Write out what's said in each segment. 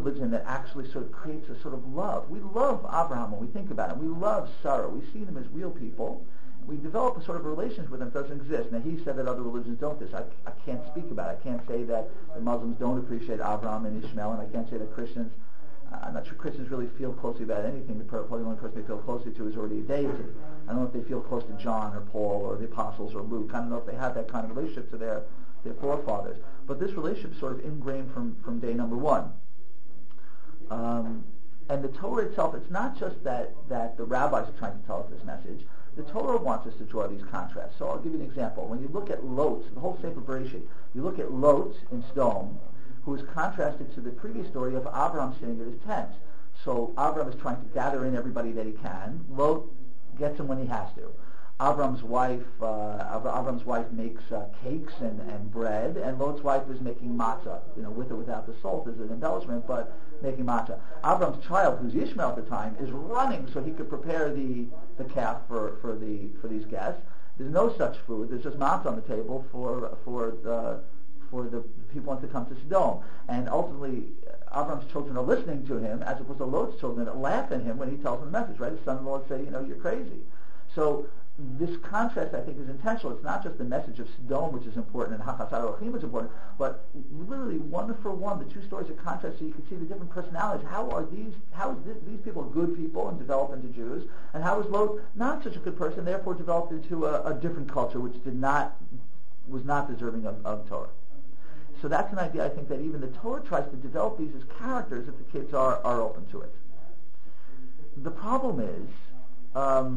religion that actually sort of creates a sort of love. We love Abraham when we think about him. We love Sarah. We see them as real people. We develop a sort of relationship with them that doesn't exist. Now, he said that other religions don't this. I can't speak about it. I can't say that the Muslims don't appreciate Abraham and Ishmael, and I can't say that Christians, I'm not sure Christians really feel closely about anything. Probably the only person they feel closely to is already a deity. I don't know if they feel close to John or Paul or the apostles or Luke. I don't know if they have that kind of relationship to their forefathers. But this relationship is sort of ingrained from day number one. And the Torah itself, it's not just that the rabbis are trying to tell us this message. The Torah wants us to draw these contrasts. So I'll give you an example. When you look at Lot, the whole Sefer Bereshit, you look at Lot in Sodom, who is contrasted to the previous story of Abraham sitting at his tent. So Abraham is trying to gather in everybody that he can. Lot gets him when he has to. Abraham's wife makes cakes and bread, and Lot's wife is making matzah, with or without the salt as an embellishment, but making matzah. Abraham's child, who's Ishmael at the time, is running so he could prepare the calf for these guests. There's no such food. There's just matzah on the table for the people to come to Sodom. And ultimately, Abraham's children are listening to him, as opposed to Lot's children that laugh at him when he tells them the message. Right? His son-in-law say, you're crazy. So this contrast, I think, is intentional. It's not just the message of Sodom, which is important, and Hachasar Elohim is important, but literally one for one, the two stories are contrast, so you can see the different personalities. How is these people good people and developed into Jews, and how is Lot not such a good person, therefore developed into a different culture, which was not deserving of Torah. So that's an idea, I think, that even the Torah tries to develop these as characters if the kids are open to it. The problem is,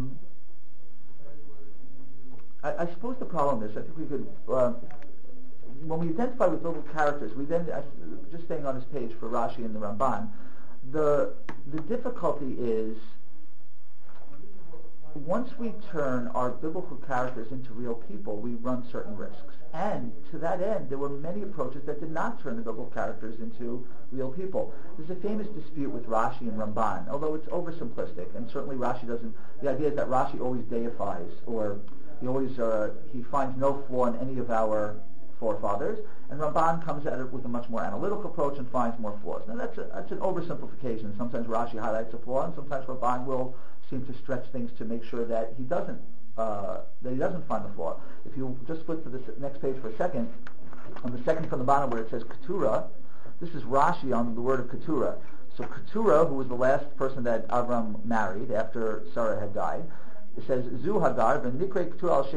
I suppose the problem is, I think we could, when we identify with biblical characters, we then, just staying on this page for Rashi and the Ramban, the difficulty is, once we turn our biblical characters into real people, we run certain risks. And to that end, there were many approaches that did not turn the biblical characters into real people. There's a famous dispute with Rashi and Ramban, although it's oversimplistic, and certainly Rashi doesn't, the idea is that Rashi always deifies, or he finds no flaw in any of our forefathers, and Ramban comes at it with a much more analytical approach and finds more flaws. Now that's an oversimplification. Sometimes Rashi highlights a flaw, and sometimes Ramban will seem to stretch things to make sure that he doesn't find the flaw. If you just flip to the next page for a second, on the second from the bottom where it says Keturah, this is Rashi on the word of Keturah. So Keturah, who was the last person that Avram married after Sarah had died, it says Zu Hagar v'nikre Keturah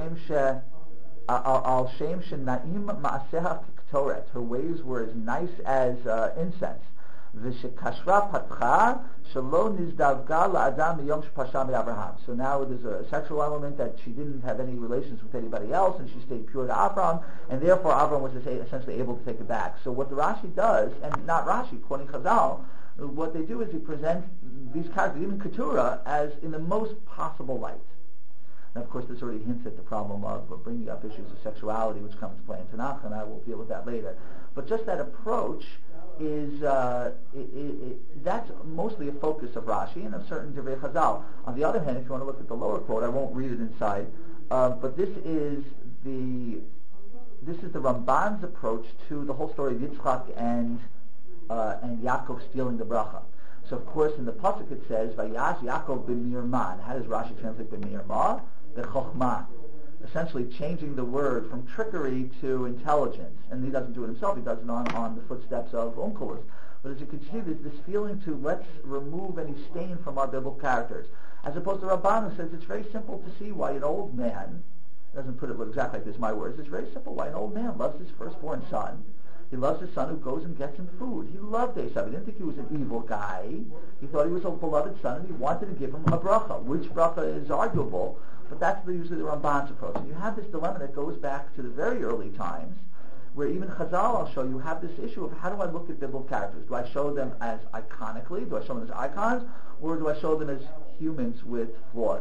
al shem shenaim ma'aseha k'ktoret. Her ways were as nice as incense. V'shekashra patcha shelo nizdavga la'adam miyom shepasha mi'Abraham. So now there's a sexual element that she didn't have any relations with anybody else, and she stayed pure to Abraham, and therefore Abraham was essentially able to take it back. So what the Rashi does, and not Rashi, quoting Chazal, what they do is they present these characters, even Keturah, as in the most possible light. And of course, this already hints at the problem of bringing up issues of sexuality, which comes to play in Tanakh, and I will deal with that later. But just that approach is that's mostly a focus of Rashi and of certain Divrei Chazal. On the other hand, if you want to look at the lower quote, I won't read it inside, but this is the Ramban's approach to the whole story of Yitzchak and Yaakov stealing the bracha. So of course in the pasuk it says Vayash Yaakov b'mirman. How does Rashi translate b'mirma? B'chokhmah. Essentially changing the word from trickery to intelligence. And he doesn't do it himself, he does it on the footsteps of Onkelos. But as you can see, there's this feeling to let's remove any stain from our biblical characters. As opposed to Ramban, who says it's very simple to see why an old man, doesn't put it exactly like this, my words, it's very simple why an old man loves his firstborn son. He loves his son who goes and gets him food. He loved Esav. He didn't think he was an evil guy. He thought he was a beloved son, and he wanted to give him a bracha, which bracha is arguable, but that's usually the Ramban's approach. And you have this dilemma that goes back to the very early times, where even Chazal, I'll show you, have this issue of how do I look at biblical characters? Do I show them as iconically? Do I show them as icons? Or do I show them as humans with flaws?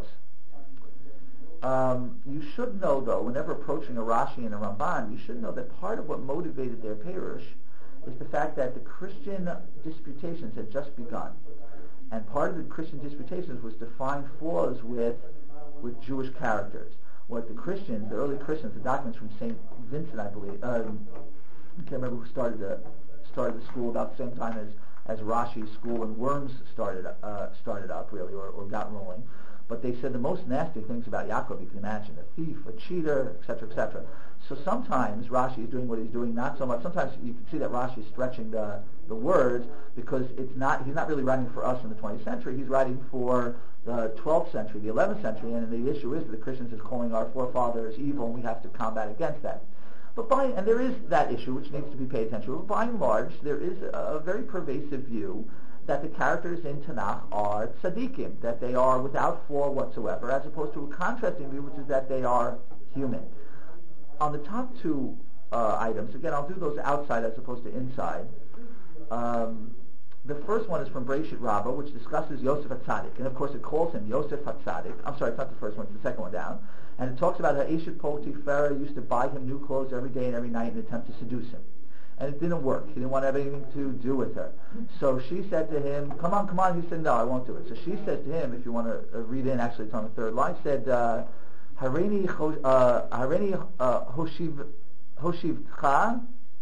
You should know, though, whenever approaching a Rashi and a Ramban, you should know that part of what motivated their perush is the fact that the Christian disputations had just begun. And part of the Christian disputations was to find flaws with Jewish characters. What the Christians, the early Christians, the documents from St. Vincent, I believe, I can't remember who started the school about the same time as Rashi's school in Worms started up, really, or got rolling. But they said the most nasty things about Yaakov you can imagine: a thief, a cheater, etc., etc. So sometimes Rashi is doing what he's doing, not so much. Sometimes you can see that Rashi is stretching the words, because he's not really writing for us in the 20th century. He's writing for the 12th century, the 11th century, and the issue is that the Christians is calling our forefathers evil, and we have to combat against that. And there is that issue which needs to be paid attention to. But by and large, there is a very pervasive view that the characters in Tanakh are tzaddikim, that they are without flaw whatsoever, as opposed to a contrasting view, which is that they are human. On the top two items, again, I'll do those outside as opposed to inside. The first one is from Breshit Rabbah, which discusses Yosef HaTzadik, and of course it calls him Yosef HaTzadik. I'm sorry, it's not the first one, it's the second one down. And it talks about how Eshet Potiphar used to buy him new clothes every day and every night in an attempt to seduce him. And it didn't work. He didn't want to have anything to do with her. So she said to him, come on. He said, no, I won't do it. So she said to him, if you want to read in, actually it's on the third line, said, Harini Hoshivcha.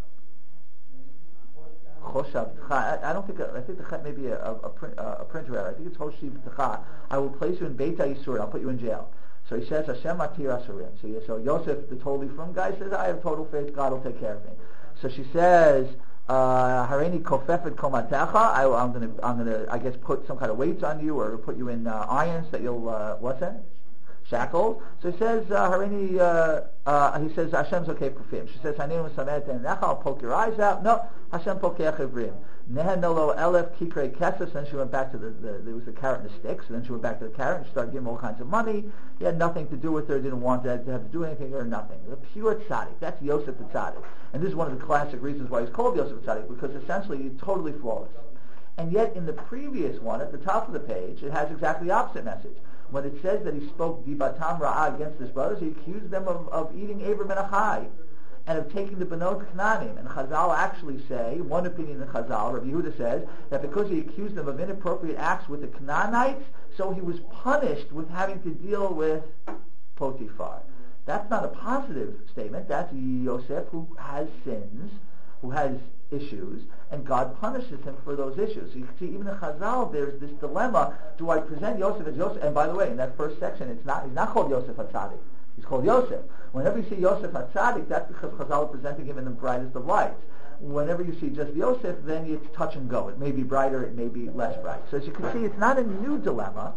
I don't think. I think the chet may be a printer error. I think it's Hoshivcha. I will place you in Beit HaYisur. I'll put you in jail. So he says, Hashem Matir Asurim. So Yosef, the totally frum guy, says, I have total faith. God will take care of me. So she says, Hareini kofefet komatecha. I'm gonna, I guess, put some kind of weights on you, or put you in irons that you'll, what's that? Shackles. So he says, Hareini, he says, Hashem's okay for him. She says, Haneinu samet necha. I'll poke your eyes out. No, Hashem pokeach ivrim. Nehanolo elef kikrei kesef. Then she went back to there was the carrot and the sticks. And then she went back to the carrot and she started giving him all kinds of money. He had nothing to do with her. Didn't want to have to do anything or nothing. The pure tzaddik. That's Yosef the tzaddik. And this is one of the classic reasons why he's called Yosef the tzaddik, because essentially he's totally flawless. And yet in the previous one, at the top of the page, it has exactly the opposite message. When it says that he spoke dibatam ra'ah against his brothers, he accused them of eating Abraham and Achai, and of taking the Benot Knanim. And Chazal actually say, one opinion in Chazal, Rabbi Yehuda says, that because he accused them of inappropriate acts with the Canaanites, so he was punished with having to deal with Potiphar. That's not a positive statement. That's Yosef, who has sins, who has issues, and God punishes him for those issues. So you can see even in Chazal there's this dilemma: do I present Yosef as Yosef? And by the way, in that first section, he's not called Yosef HaTzadik. He's called Yosef. Whenever you see Yosef HaTzadik, that's because Chazal are presenting him in the brightest of lights. Whenever you see just Yosef, then it's touch and go. It may be brighter, it may be less bright. So as you can see, it's not a new dilemma.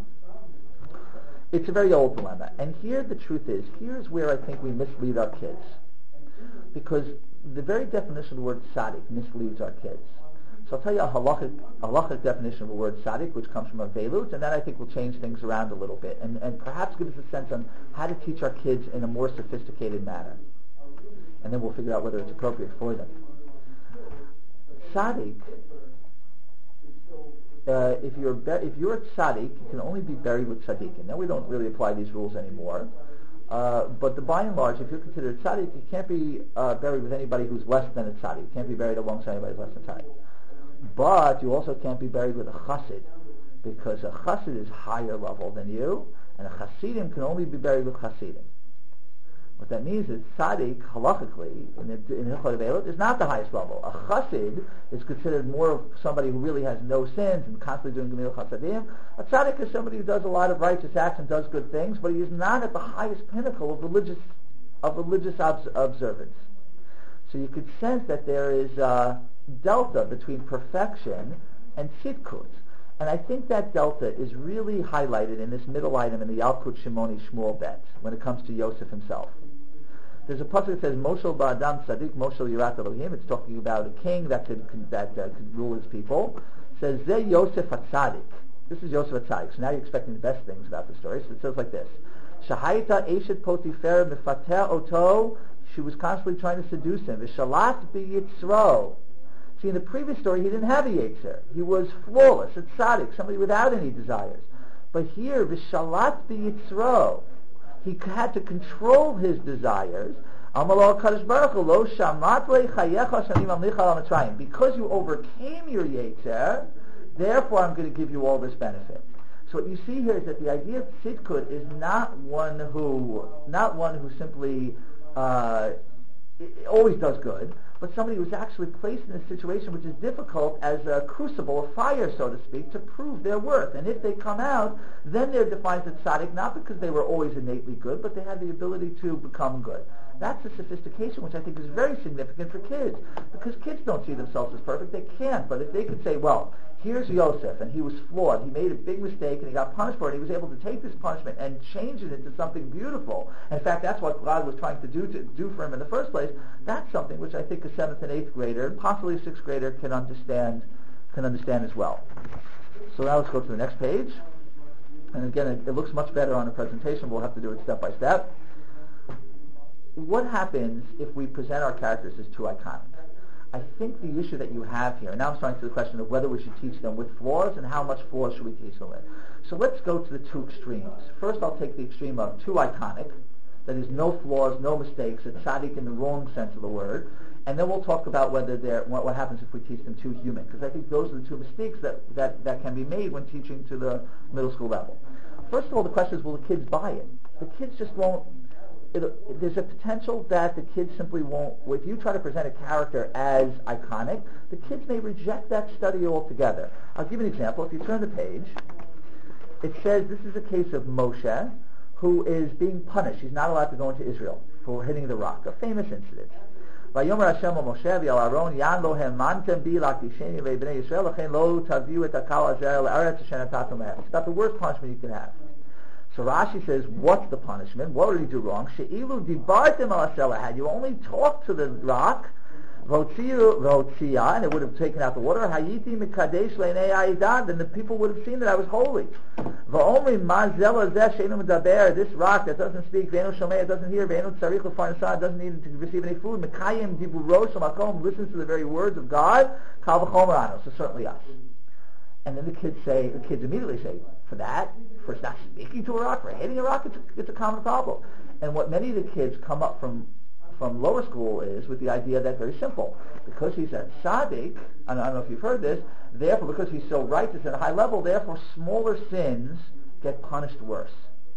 It's a very old dilemma. And here the truth is, here's where I think we mislead our kids. Because the very definition of the word tzaddik misleads our kids. So I'll tell you a halachic definition of the word tzaddik, which comes from Avelut, and then I think we'll change things around a little bit, and perhaps give us a sense on how to teach our kids in a more sophisticated manner. And then we'll figure out whether it's appropriate for them. Tzaddik, if you're a tzaddik, you can only be buried with tzaddikim. Now we don't really apply these rules anymore. But by and large, if you're considered a tzaddik, you can't be buried with anybody who's less than a tzaddik. You can't be buried alongside anybody who's less than a tzaddik. But you also can't be buried with a chassid, because a chassid is higher level than you, and a chassidim can only be buried with chassidim. What that means is tzaddik, halachically, in Hilchot Avelut, is not the highest level. A chassid is considered more of somebody who really has no sins and constantly doing Gemil Chasadim. A tzaddik is somebody who does a lot of righteous acts and does good things, but he is not at the highest pinnacle of religious observance. So you could sense that there is a delta between perfection and tzidkut. And I think that delta is really highlighted in this middle item in the Yalkut Shimoni Shmuel Bet, when it comes to Yosef himself. There's a pasuk that says, Moshel ba'adam tzadik, Moshel yirat Elohim. It's talking about a king that could rule his people. It says, Ze Yosef HaTzadik. This is Yosef HaTzadik. So now you're expecting the best things about the story. So it says like this. Shahaita eshet Potiphar mefateh oto. She was constantly trying to seduce him. V'shalat biyitzro. See, in the previous story, he didn't have a Yetzer. He was flawless, a tzaddik, somebody without any desires. But here, v'shalat biyitzro, he had to control his desires. Because you overcame your Yetzer, therefore I'm going to give you all this benefit. So what you see here is that the idea of tzidkut is not one who simply always does good, but somebody who's actually placed in a situation which is difficult as a crucible of fire, so to speak, to prove their worth. And if they come out, then they're defined as tzaddik, not because they were always innately good, but they had the ability to become good. That's a sophistication which I think is very significant for kids, because kids don't see themselves as perfect. They can't. But if they could say, well, here's Yosef, and he was flawed. He made a big mistake, and he got punished for it. He was able to take this punishment and change it into something beautiful. In fact, that's what God was trying to do for him in the first place. That's something which I think a 7th and 8th grader, and possibly a 6th grader, can understand as well. So now let's go to the next page. And again, it looks much better on the presentation. We'll have to do it step by step. What happens if we present our characters as too iconic? I think the issue that you have here, and now I'm starting to the question of whether we should teach them with flaws and how much flaws should we teach them with. So let's go to the two extremes. First, I'll take the extreme of too iconic, that is no flaws, no mistakes, a tzaddik in the wrong sense of the word, and then we'll talk about whether what happens if we teach them too human, because I think those are the two mistakes that can be made when teaching to the middle school level. First of all, the question is, will the kids buy it? The kids just won't. There's a potential that the kids simply won't. If you try to present a character as iconic, the kids may reject that study altogether. I'll give you an example. If you turn the page, it says this is a case of Moshe, who is being punished. He's not allowed to go into Israel for hitting the rock, a famous incident. Vayomer Hashem al Moshe v'al Aaron yan lo hemantem bi lakisheni ve'bnei Yisrael lechen lo taviu et hakal hazer la'aretz asher natatum lehem. It's about the worst punishment you can have. So Rashi says, what's the punishment? What did he do wrong? She'ilu dibartem al hasela. Had you only talked to the rock, v'otzia, and it would have taken out the water, hayiti mikadesh le'nei ha'idad, then the people would have seen that I was holy. V'omri mazela zeh she'enu medaber, this rock that doesn't speak, ve'enu shomei, it doesn't hear, ve'enu tzarich l'farnasah, it doesn't need to receive any food, mekayim diburo shamakom, listens to the very words of God, kal v'chomer anu, so certainly us. And then the kids immediately say, for not speaking to a rock, for hitting a rock, it's a common problem. And what many of the kids come up from lower school is with the idea that very simple. Because he's a tzaddik, and I don't know if you've heard this, therefore because he's so righteous at a high level, therefore smaller sins get punished worse.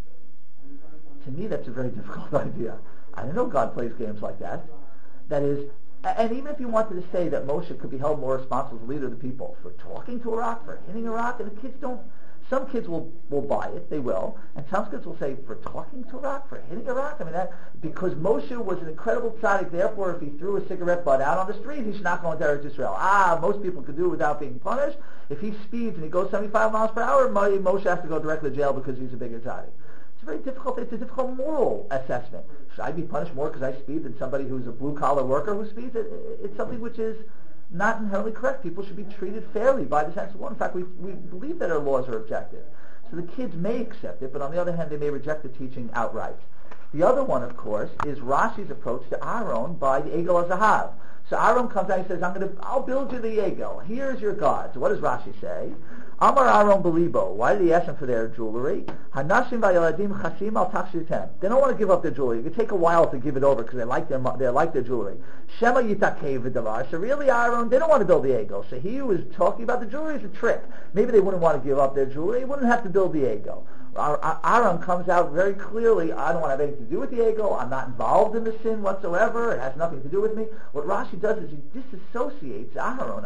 To me, that's a very difficult idea. I don't know God plays games like that. That is, and even if you wanted to say that Moshe could be held more responsible as the leader of the people for talking to a rock, for hitting a rock, and the kids don't. Some kids will buy it, they will, and some kids will say, for talking to a rock, for hitting a rock? I mean, because Moshe was an incredible tzaddik, therefore if he threw a cigarette butt out on the street, he should not go into Eretz Yisrael. Most people could do it without being punished. If he speeds and he goes 75 miles per hour, Moshe has to go directly to jail because he's a bigger tzaddik. It's a difficult moral assessment. Should I be punished more because I speed than somebody who's a blue-collar worker who speeds? It's something which is not inherently correct. People should be treated fairly by the sense of law. In fact, we believe that our laws are objective. So the kids may accept it, but on the other hand, they may reject the teaching outright. The other one, of course, is Rashi's approach to Aaron by the Egel HaZahav. So Aaron comes out and he says, I'll build you the Egel. Here's your God. So what does Rashi say? Amar Aaron Belibo. Why did he ask them for their jewelry? Hanashim v'yaladim chasim al tachshitem. They don't want to give up their jewelry. It could take a while to give it over because they like their jewelry. Shema yitakei v'davar. So really, Aaron, they don't want to build the Egel. So he was talking about the jewelry as a trick. Maybe they wouldn't want to give up their jewelry. They wouldn't have to build the Egel. Aaron comes out very clearly, I don't want to have anything to do with the Egel. I'm not involved in the sin whatsoever. It has nothing to do with me. What Rashi does is he disassociates Aaron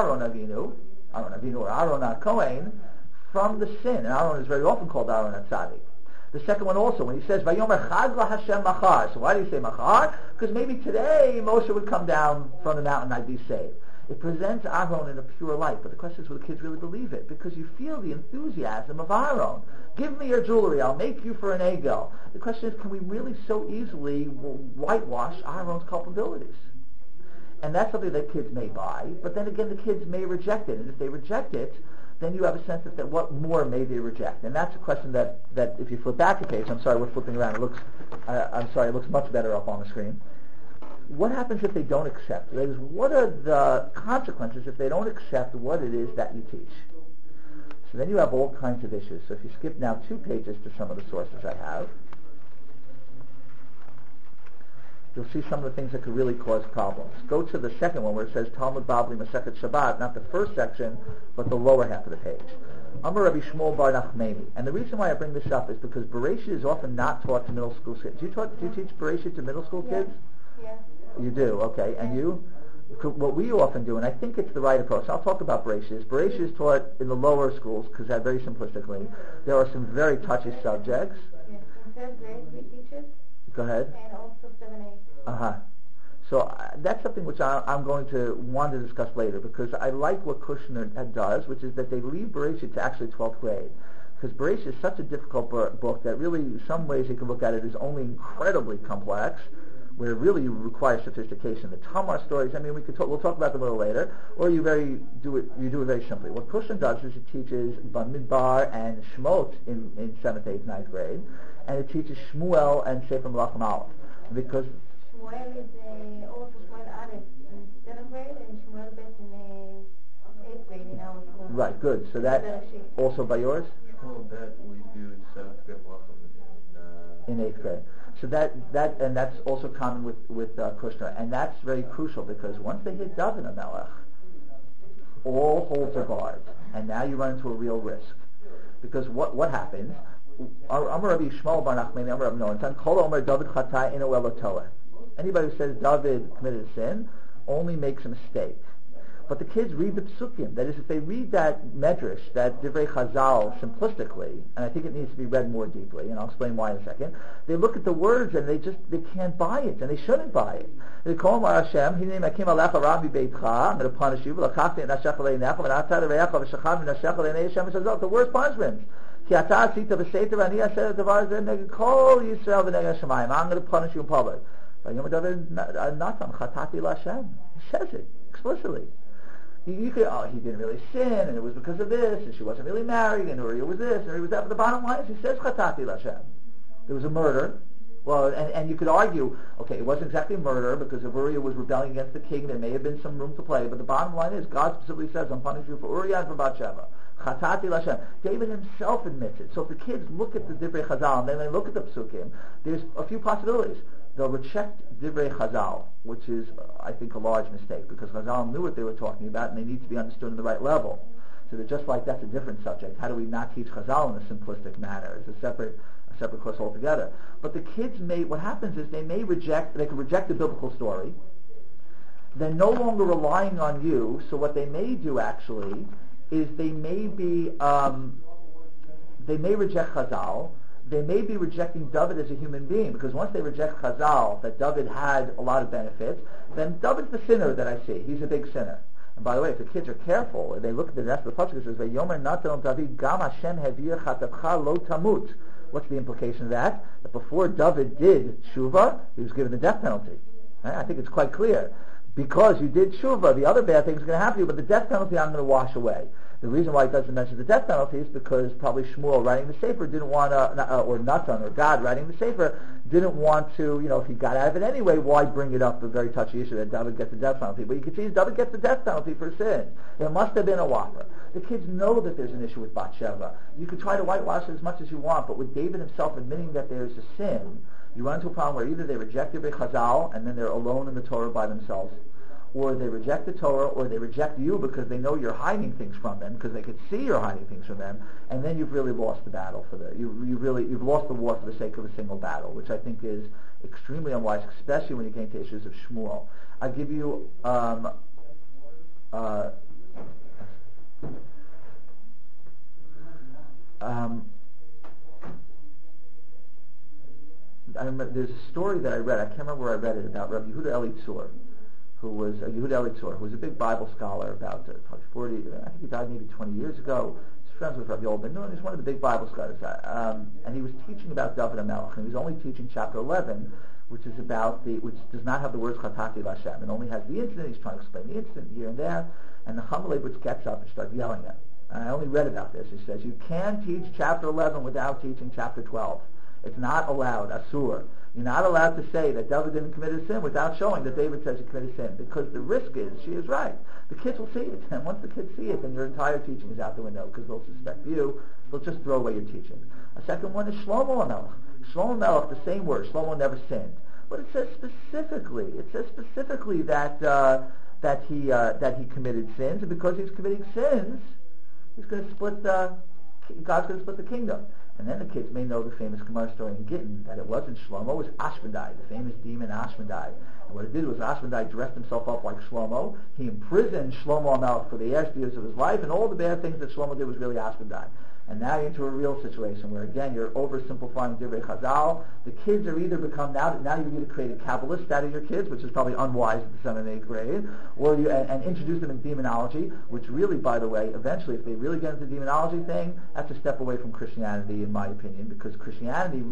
Avinu or Aaron HaKohen from the sin. And Aaron is very often called Aaron HaTzadik. The second one also, when he says, Vayomer Chag LaHashem Machar. So why do you say Machar? Because maybe today Moshe would come down from the mountain and I'd be saved. It presents Aaron in a pure light, but the question is, will the kids really believe it? Because you feel the enthusiasm of Aaron. Give me your jewelry, I'll make you for an Egel. The question is, can we really so easily whitewash Aaron's culpabilities? And that's something that kids may buy, but then again, the kids may reject it. And if they reject it, then you have a sense that what more may they reject? And that's a question that if you flip back the page, I'm sorry, we're flipping around. It looks much better up on the screen. What happens if they don't accept? That is, what are the consequences if they don't accept what it is that you teach? So then you have all kinds of issues. So if you skip now 2 pages to some of the sources I have, you'll see some of the things that could really cause problems. Go to the second one where it says Talmud Bavli Masechet Shabbat, not the first section, but the lower half of the page. Amar Rabbi Shmuel Bar Nachmani. And the reason why I bring this up is because Bereshit is often not taught to middle school kids. Do you teach Bereshit to middle school kids? Yeah. You do, okay. And you? what we often do, and I think it's the right approach. I'll talk about Bereshis. Bereshis is taught in the lower schools because that very simplistically. There are some very touchy subjects. Yes, in third grade we teach it. Go ahead. And also 7-8. So that's something which I'm going to want to discuss later, because I like what Kushner does, which is that they leave Bereshit to actually 12th grade. Because Bereshit is such a difficult book that really, in some ways you can look at it as only incredibly complex, where it really requires sophistication. The Tamar stories, I mean, we'll talk about them a little later, or you do it very simply. What Kushner does is it teaches Bamidbar and Shmot in 7th, 8th, 9th grade, and it teaches Shmuel and Sefer Melachim Aleph. Because Shmuel is also Shmuel Aleph in 7th grade and Shmuel Bet in 8th grade in our school. Right, good. So that also by yours? Shmuel Bet we do in 7th grade, in 8th grade. So that's also common with Kushner, and that's very crucial, because once they hit David HaMelech, all holds are barred, and now you run into a real risk, because what happens? Amar Rabbi Shmuel Bar Nachmani, Amar Rabbi Noah, Kol Omer David Chatai Eno Elo Toeh. Anybody who says David committed a sin only makes a mistake. But the kids read the psukim. That is, if they read that medrash, that Divrei Chazal, simplistically, and I think it needs to be read more deeply, and I'll explain why in a second, they look at the words and they can't buy it, and they shouldn't buy it. They call him Hashem, Hinei Makim Alecha Rabbi Beitcha, I'm going to punish you, V'lakachti et Nashech Alei Necha, V'natad Re'echa V'shacham Nashech Alei Nei Hashem Shazot, the worst punishment. Ki ata asita v'seiter ani aseh davar zeh neged kol Yisrael v'neged Hashemayim. I'm going to punish you in public. V'yom David Natan Chatati L'Hashem. He says it explicitly. You could, he didn't really sin, and it was because of this, and she wasn't really married, and Uriah was this, and Uriah was that. But the bottom line is, he says Chatati L'Hashem. There was a murder. Well, and you could argue, okay, it wasn't exactly murder, because if Uriah was rebelling against the king, there may have been some room to play, but the bottom line is, God specifically says, I'm punishing you for Uriah and for Bathsheba. Chatati L'Hashem. David himself admits it. So if the kids look at the Divrei Chazal, and then they look at the Psukim, there's a few possibilities. They'll reject Divrei Chazal, which is, I think, a large mistake, because Chazal knew what they were talking about, and they need to be understood in the right level. So that just like that's a different subject. How do we not teach Chazal in a simplistic manner? It's a separate course altogether. But the kids what happens is they can reject the biblical story. They're no longer relying on you, so what they may do actually is they may reject Chazal. They may be rejecting David as a human being, because once they reject Chazal, that David had a lot of benefits, then David's the sinner that I see. He's a big sinner. And by the way, if the kids are careful, and they look at the rest of the pasuk, it says, "Vayomer Natan David Gam Hashem Hevir Chatavcha Lo Tamut." What's the implication of that? That before David did tshuva, he was given the death penalty. Right? I think it's quite clear. Because you did tshuva, the other bad things are going to happen to you, but the death penalty I'm going to wash away. The reason why it doesn't mention the death penalty is because probably Shmuel writing the Sefer didn't want to, or Natan, or God writing the Sefer, didn't want to, if he got out of it anyway, why bring it up, a very touchy issue that David gets the death penalty. But you can see David gets the death penalty for sin. It must have been a whopper. The kids know that there's an issue with Bathsheba. You can try to whitewash it as much as you want, but with David himself admitting that there's a sin, you run into a problem where either they reject Divrei Chazal, and then they're alone in the Torah by themselves, or they reject the Torah, or they reject you because they know you're hiding things from them, because they could see you're hiding things from them, and then you've really lost the battle you've lost the war for the sake of a single battle, which I think is extremely unwise, especially when you get into issues of Shmuel. I give you I remember, there's a story that I read, I can't remember where I read it, about Rabbi Yehuda Elitzur, who was a big Bible scholar, about probably 40, I think he died maybe 20 years ago. He's friends with Rabbi Old Ben Nun. He's one of the big Bible scholars. And he was teaching about David HaMelech, and he was only teaching chapter 11, which does not have the words Chatati L'Hashem. It only has the incident. He's trying to explain the incident here and there, and the Chacham Leibowitz gets up and starts yelling at him. And I only read about this. He says, you can teach chapter 11 without teaching chapter 12. It's not allowed, asur. You're not allowed to say that David didn't commit a sin without showing that David says he committed a sin, because the risk is, she is right. The kids will see it, and once the kids see it, then your entire teaching is out the window, because they'll suspect you. They'll just throw away your teaching. A second one is Shlomo HaMelech. Shlomo HaMelech, the same word. Shlomo never sinned, but it says specifically that he committed sins, and because he's committing sins, he's going to split God's going to split the kingdom. And then the kids may know the famous Gemara story in Gittin, that it wasn't Shlomo, it was Ashmedai, the famous demon Ashmedai. And what it did was Ashmedai dressed himself up like Shlomo. He imprisoned Shlomo HaMelech for the last years of his life, and all the bad things that Shlomo did was really Ashmedai. And now you're into a real situation where, again, you're oversimplifying Divrei Chazal. The kids are either become, now you either create a Kabbalist out of your kids, which is probably unwise at the 7th and 8th grade, or and introduce them in demonology, which really, by the way, eventually, if they really get into the demonology thing, that's a step away from Christianity, in my opinion, because Christianity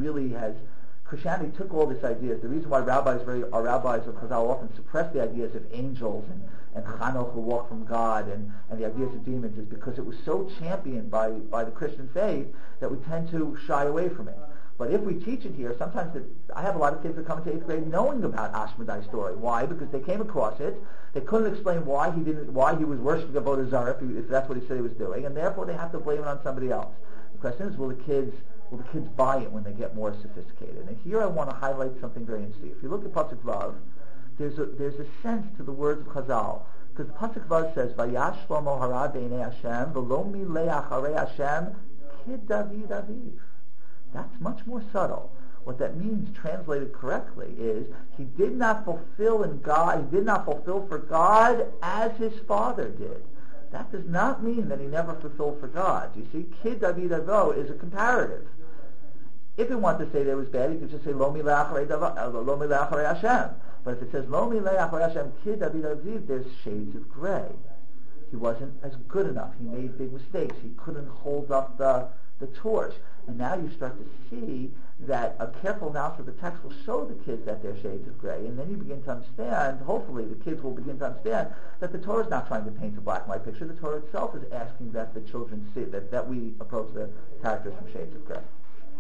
took all these ideas. The reason why our rabbis of Chazal often suppress the ideas of angels and Chanoch who walk from God and the ideas of demons is because it was so championed by the Christian faith that we tend to shy away from it. But if we teach it here, sometimes I have a lot of kids that come into 8th grade knowing about Ashmedai's story. Why? Because they came across it. They couldn't explain why he was worshiping Avodah Zarah if that's what he said he was doing, and therefore they have to blame it on somebody else. The question is, will the kids buy it when they get more sophisticated? And here I want to highlight something very interesting. If you look at Pasuk Vav, there's a sense to the words of Chazal. Because Pasuk Vav says, Vayash Shlomo hara b'nei Hashem, v'lo milei acharei Hashem, kid David Aviv. That's much more subtle. What that means, translated correctly, is he did not fulfill for God as his father did. That does not mean that he never fulfilled for God. You see, Kid David Avo is a comparative. If you want to say that it was bad, you could just say Lo milei acharei Hashem. But if it says Lo milei acharei Hashem, Kid David Aviv, there's shades of gray. He wasn't as good enough. He made big mistakes. He couldn't hold up the torch. And now you start to see that a careful analysis of the text will show the kids that they're shades of gray, and then you begin to understand, hopefully the kids will begin to understand, that the Torah is not trying to paint a black and white picture. The Torah itself is asking that the children see, that we approach the characters from shades of gray.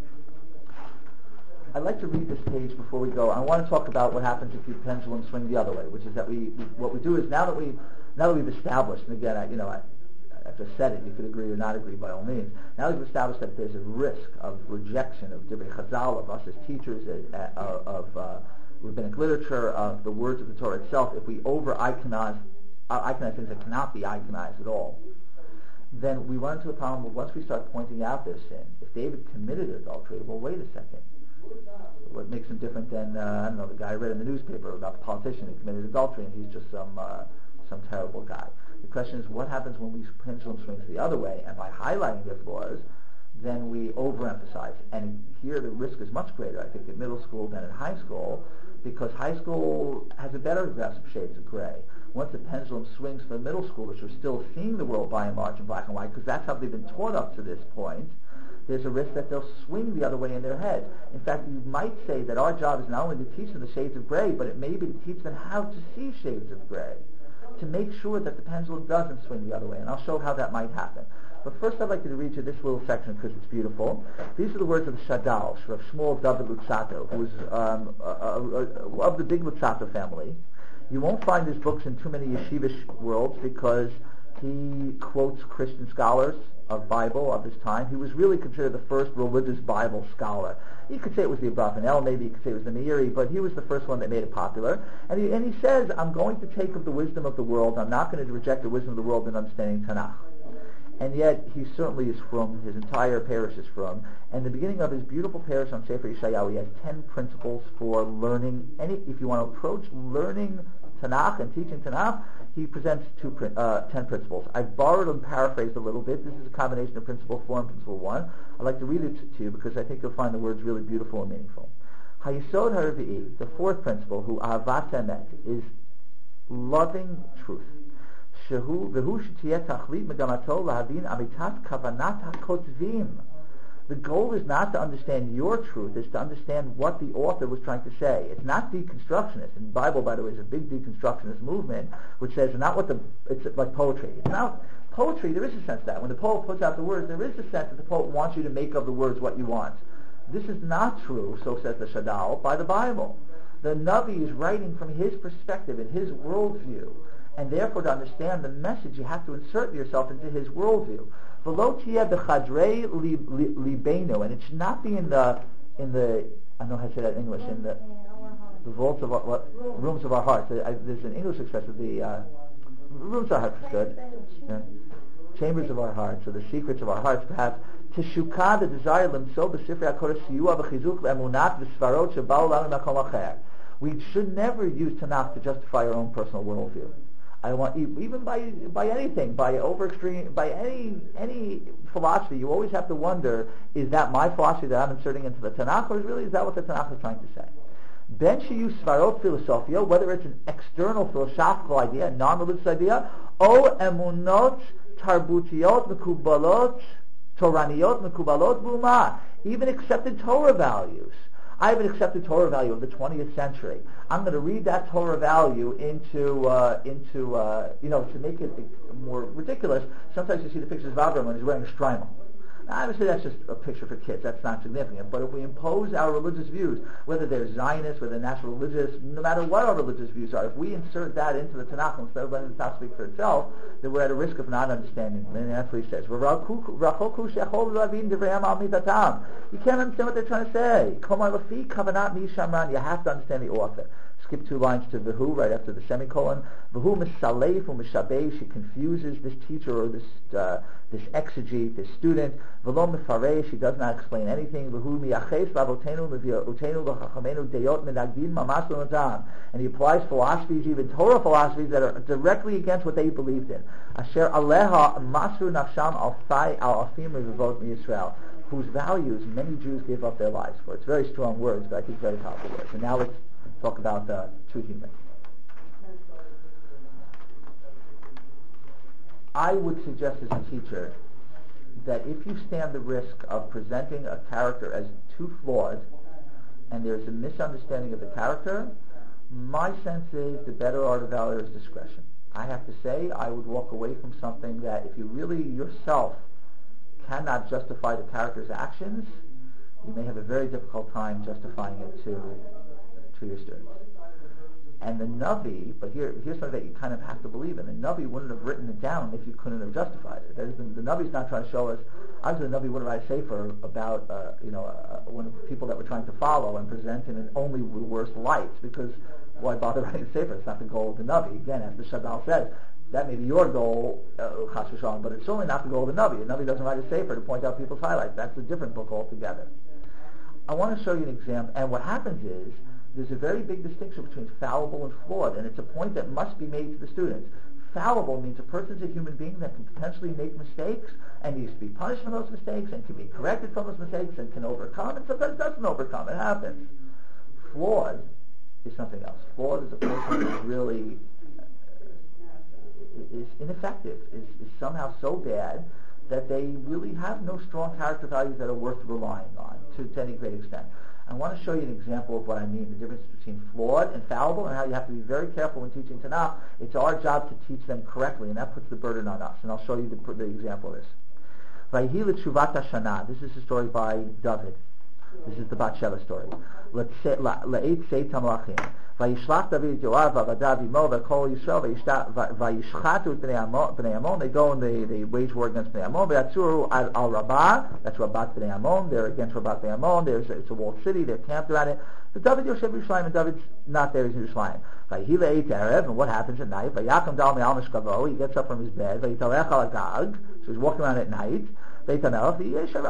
I'd like to read this page before we go. I want to talk about what happens if the pendulum swings the other way, which is that what we do is now that we've established, and again, I just said it, you could agree or not agree by all means. Now we've established that there's a risk of rejection of Divrei Chazal, of us as teachers, of rabbinic literature, of the words of the Torah itself. If we over-iconize things that cannot be iconized at all, then we run into a problem of once we start pointing out their sin. If David committed adultery, well, wait a second. What makes him different than, the guy I read in the newspaper about the politician who committed adultery and he's just some terrible guy. The question is, what happens when we pendulum swings the other way? And by highlighting their flaws, then we overemphasize. And here the risk is much greater, I think, in middle school than in high school, because high school has a better grasp of shades of gray. Once the pendulum swings for middle school, which are still seeing the world by and large in black and white, because that's how they've been taught up to this point, there's a risk that they'll swing the other way in their head. In fact, you might say that our job is not only to teach them the shades of gray, but it may be to teach them how to see shades of gray, to make sure that the pendulum doesn't swing the other way. And I'll show how that might happen. But first I'd like to read you this little section because it's beautiful. These are the words of the Shadal, Rav Shmuel David Luzzatto, who was of the big Luzzatto family. You won't find his books in too many yeshivish worlds because he quotes Christian scholars of Bible of his time. He was really considered the first religious Bible scholar. You could say it was the Abravanel, maybe you could say it was the Meiri, but he was the first one that made it popular. And he says, I'm going to take of the wisdom of the world. I'm not going to reject the wisdom of the world in understanding Tanakh. And yet, he certainly is from, his entire parish is from. And the beginning of his beautiful parish on Sefer Yeshayahu, he has 10 principles for learning. If you want to approach learning Tanakh and teaching Tanakh, he presents 10 principles. I've borrowed and paraphrased a little bit. This is a combination of principle 4 and principle 1. I'd like to read it to you because I think you'll find the words really beautiful and meaningful. Hayesod HaRevi'i, the 4th principle, who Ahavat Emet, is loving truth. Shehu v'hu shetiyeh tachlit megamato lahavin amitat kavanat hakotvim. The goal is not to understand your truth, it's to understand what the author was trying to say. It's not deconstructionist. And the Bible, by the way, is a big deconstructionist movement, which says it's like poetry. It's not poetry, there is a sense that when the poet puts out the words, there is a sense that the poet wants you to make of the words what you want. This is not true, so says the Shadal, by the Bible. The Navi is writing from his perspective, in his worldview. And therefore, to understand the message, you have to insert yourself into his worldview. V'lo tiyeh b'chadrei libeinu, and it should not be in the I don't know how to say that in English, in the vaults of our, rooms of our hearts. There's an English expression, the rooms of our hearts is good. Yeah. chambers of our hearts, or the secrets of our hearts, perhaps, Teshukah, the desire, Limso, B'Sifrei HaKodesh, Siyua, V'Chizuk, V'Emunat, V'Svarot, Sheba'u Lanu Makom Acher. We should never use Tanakh to justify our own personal worldview. I want, even by anything, by overextreme, by any philosophy, you always have to wonder, is that my philosophy that I'm inserting into the Tanakh, or is that what the Tanakh is trying to say? Ben Shiyu Svarot Philosophia, whether it's an external philosophical idea, a non-religious idea, O Emunot Tarbutiyot Mekubalot Toraniot Mekubalot Buma, even accepted Torah values. I have an accepted Torah value of the 20th century. I'm going to read that Torah value into to make it more ridiculous. Sometimes you see the pictures of Abraham when he's wearing a shtreimel. Now, obviously, that's just a picture for kids. That's not significant. But if we impose our religious views, whether they're Zionist, whether they're national religious, no matter what our religious views are, if we insert that into the Tanakh instead of letting the Tanakh speak for itself, then we're at a risk of not understanding. And that's what he says. You can't understand what they're trying to say. You have to understand the author. Skip 2 lines to Vihu right after the semicolon. Vihu misaleif u'mishabei. She confuses this teacher or this exegete, this student. V'lo mefarei. She does not explain anything. Vihu miyaches v'avotenu l'vi'utenu l'chachamenu deyot menagdin mamas l'nadam. And he applies philosophies, even Torah philosophies, that are directly against what they believed in. Asher aleha masru nafsham al afim revivot miYisrael, whose values many Jews gave up their lives for. It's very strong words, but I think very powerful words. And now let's talk about true human. I would suggest as a teacher that if you stand the risk of presenting a character as too flawed and there's a misunderstanding of the character, my sense is the better art of valor is discretion. I have to say I would walk away from something that if you really yourself cannot justify the character's actions, you may have a very difficult time justifying it to your students. And the Navi, but here's something that you kind of have to believe in. The Navi wouldn't have written it down if you couldn't have justified it. The Navi's not trying to show us. Obviously, the Navi wouldn't write a sefer about one of the people that we're trying to follow and present in an only worse light, because why bother writing a sefer? It's not the goal of the Navi. Again, as the Shabbal says, that may be your goal, Chas v'Shalom, but it's certainly not the goal of the Navi. The Navi doesn't write a sefer to point out people's highlights. That's a different book altogether. I want to show you an example, and what happens is there's a very big distinction between fallible and flawed, and it's a point that must be made to the students. Fallible means a person's a human being that can potentially make mistakes and needs to be punished for those mistakes and can be corrected from those mistakes and can overcome, and sometimes doesn't overcome. It happens. Flawed is something else. Flawed is a person who really is ineffective, is somehow so bad that they really have no strong character values that are worth relying on to any great extent. I want to show you an example of what I mean, the difference between flawed and fallible, and how you have to be very careful when teaching Tanakh. It's our job to teach them correctly, and that puts the burden on us. And I'll show you the example of this. Vayhi l'tshuvat hashana. This is a story by David. This is the Bat Sheva story. La'eit seitam lachim. Vayishlach David Yoav v'avadav imo v'kol Yisrael vayishchatu b'nei Ammon. They go and they wage war against Bnei Ammon. V'yatzuru al Rabbah. That's Rabbat Bnei Ammon. They're against Rabbat Bnei Ammon. It's a walled city. They're camped around it. But David Yosef Yerushalayim, and David's not there. He's in Yerushalayim. Vayhi la'eit erev. And what happens at night? Vayakam dal me'al mishkavo. He gets up from his bed. Vayitalech al agag. So he's walking around at night. She's in a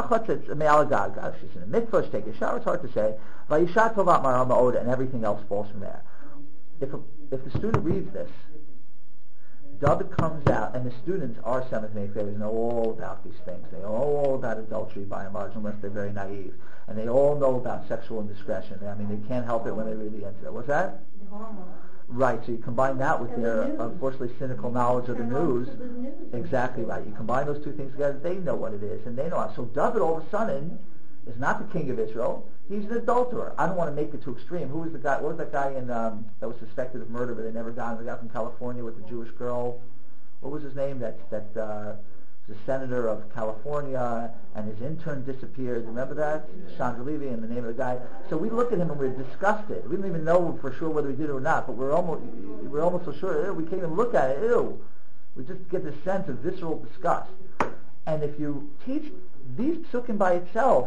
mikvah, she takes a shower, it's hard to say. And everything else falls from there. If the student reads this, David comes out, and the students are 7th and 8th graders, know all about these things. They know all about adultery by and large, unless they're very naive. And they all know about sexual indiscretion. I mean, they can't help it when they read the internet. What's that? The hormones. Right, so you combine that with their, unfortunately, cynical knowledge of the news. Exactly right. You combine those two things together, they know what it is, and they know it. So David, all of a sudden, is not the king of Israel. He's an adulterer. I don't want to make it too extreme. Who was the guy? What was that guy that was suspected of murder, but they never got him? The guy from California with the Jewish girl. What was his name? That the senator of California, and his intern disappeared. Remember that? Chandra Levy, and the name of the guy. So we look at him and we're disgusted. We don't even know for sure whether he did it or not, but we're almost so sure. Ew, we can't even look at it. Ew. We just get this sense of visceral disgust. And if you teach these psukim by itself,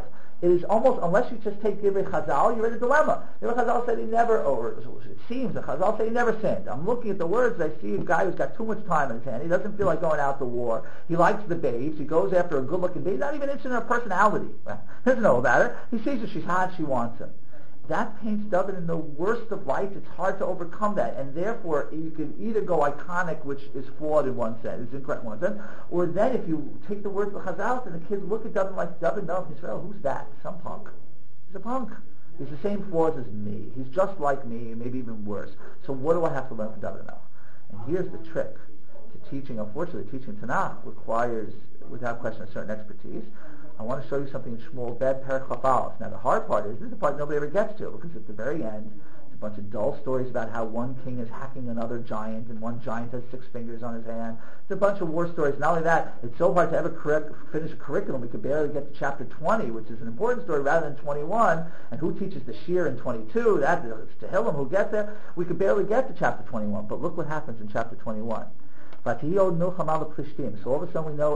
It is almost, unless you just take Divrei Chazal, you're in a dilemma. Divrei Chazal said he never, or it seems that Chazal said he never sinned. I'm looking at the words, I see a guy who's got too much time in his hand. He doesn't feel like going out to war. He likes the babes. He goes after a good-looking babe. He's not even interested in her personality. He doesn't know about her. He sees her. She's hot. She wants him. That paints David in the worst of lights. It's hard to overcome that, and therefore you can either go iconic, which is flawed in one sense, is incorrect in one sense, or then if you take the words of Chazal and the kids look at David like David Melech Yisrael, who's that? Some punk. He's a punk. He's the same flaws as me. He's just like me, maybe even worse. So what do I have to learn from David Melech? And here's the trick to teaching. Unfortunately, teaching Tanakh requires, without question, a certain expertise. I want to show you something in Shmuel Bet Perek Chaf Aleph. Now the hard part is, this is the part nobody ever gets to, because at the very end, it's a bunch of dull stories about how one king is hacking another giant, and one giant has 6 fingers on his hand. It's a bunch of war stories. Not only that, it's so hard to ever finish a curriculum, we could barely get to chapter 20, which is an important story, rather than 21, and who teaches the Shir in 22? That is Tehillim, who gets there? We could barely get to chapter 21, but look what happens in chapter 21. So all of a sudden we know